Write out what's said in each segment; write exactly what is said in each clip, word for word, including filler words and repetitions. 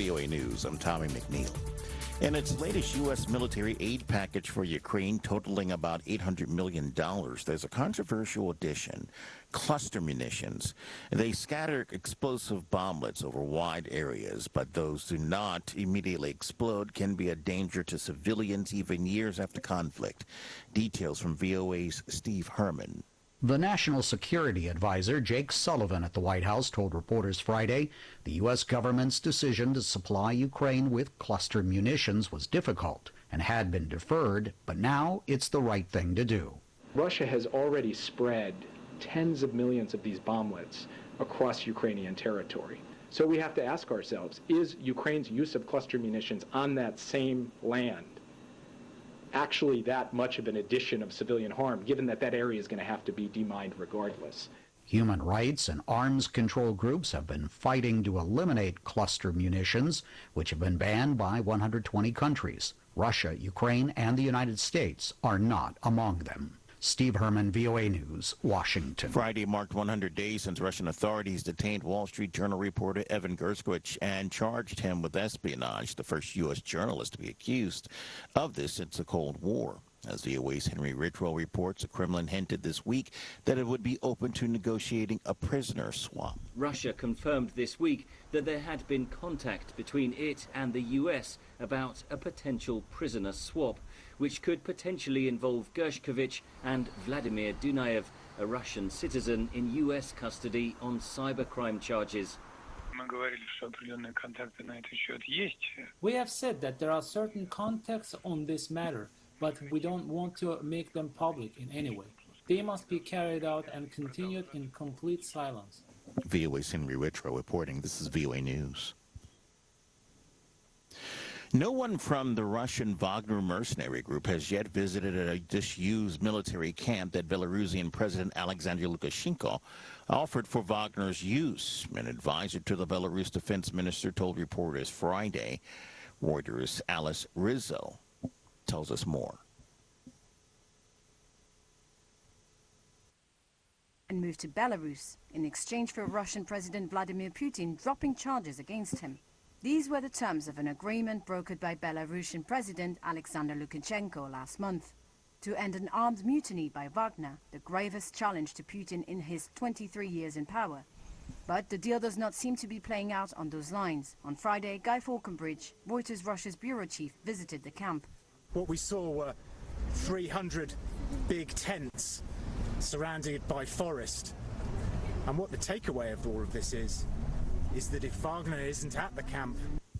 V O A News. I'm Tommy McNeil. In its latest U S military aid package for Ukraine, totaling about eight hundred million dollars, there's a controversial addition: cluster munitions. They scatter explosive bomblets over wide areas, but those do not immediately explode can be a danger to civilians even years after conflict. Details from V O A's Steve Herman. The National Security Advisor, Jake Sullivan, at the White House told reporters Friday the U S government's decision to supply Ukraine with cluster munitions was difficult and had been deferred, but now it's the right thing to do. Russia has already spread tens of millions of these bomblets across Ukrainian territory. So we have to ask ourselves, is Ukraine's use of cluster munitions on that same land actually that much of an addition of civilian harm, given that that area is going to have to be demined regardless? Human rights and arms control groups have been fighting to eliminate cluster munitions, which have been banned by one hundred twenty countries. Russia, Ukraine, and the United States are not among them. Steve Herman, V O A News, Washington. Friday marked one hundred days since Russian authorities detained Wall Street Journal reporter Evan Gershkovich and charged him with espionage, the first U S journalist to be accused of this since the Cold War. As V O A's Henry Ridgwell reports, the Kremlin hinted this week that it would be open to negotiating a prisoner swap. Russia confirmed this week that there had been contact between it and the U S about a potential prisoner swap, which could potentially involve Gershkovich and Vladimir Dunayev, a Russian citizen in U S custody on cybercrime charges. We have said that there are certain contacts on this matter, but we don't want to make them public in any way. They must be carried out and continued in complete silence. V O A's Henry Ridgwell reporting. This is V O A News. No one from the Russian Wagner mercenary group has yet visited a disused military camp that Belarusian President Alexander Lukashenko offered for Wagner's use. An advisor to the Belarus defense minister told reporters Friday. Reuters' Alice Rizzo tells us more. And moved to Belarus in exchange for Russian President Vladimir Putin dropping charges against him. These were the terms of an agreement brokered by Belarusian President Alexander Lukashenko last month to end an armed mutiny by Wagner, the gravest challenge to Putin in his twenty-three years in power. But the deal does not seem to be playing out on those lines. On Friday, Guy Falkenbridge, Reuters Russia's bureau chief, visited the camp. What we saw were three hundred big tents surrounded by forest. And what the takeaway of all of this is, is that if Wagner isn't at the camp...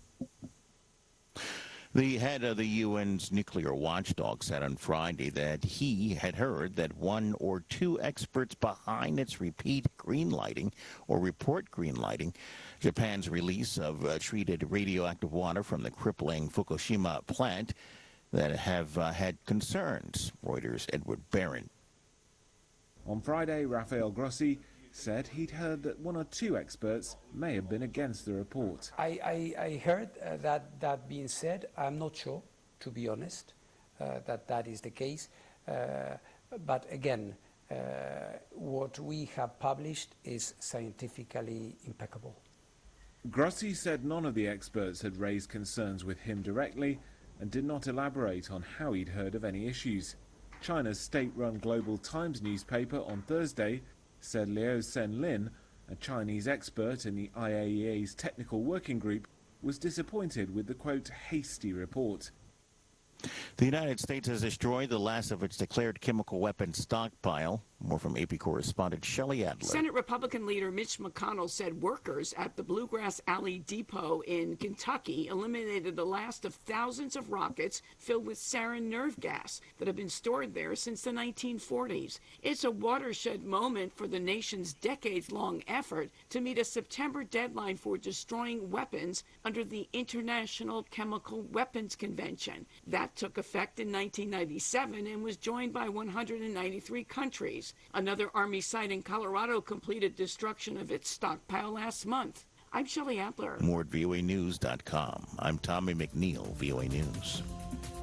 The head of the U N's nuclear watchdog said on Friday that he had heard that one or two experts behind its repeat greenlighting or report greenlighting Japan's release of uh, treated radioactive water from the crippling Fukushima plant that have uh, had concerns. Reuters' Edward Barron. On Friday, Rafael Grossi said he'd heard that one or two experts may have been against the report. I, I, I heard uh, that that being said. I'm not sure, to be honest, uh, that that is the case. Uh, but again, uh, what we have published is scientifically impeccable. Grossi said none of the experts had raised concerns with him directly and did not elaborate on how he'd heard of any issues. China's state-run Global Times newspaper on Thursday said Liu Senlin, a Chinese expert in the I A E A's technical working group, was disappointed with the, quote, hasty report. The United States has destroyed the last of its declared chemical weapons stockpile. More from A P correspondent Shelley Adler. Senate Republican leader Mitch McConnell said workers at the Bluegrass Alley Depot in Kentucky eliminated the last of thousands of rockets filled with sarin nerve gas that have been stored there since the nineteen forties. It's a watershed moment for the nation's decades-long effort to meet a September deadline for destroying weapons under the International Chemical Weapons Convention. That took effect in nineteen ninety-seven and was joined by one hundred ninety-three countries. Another Army site in Colorado completed destruction of its stockpile last month. I'm Shelley Adler. More at V O A News dot com. I'm Tommy McNeil, V O A News.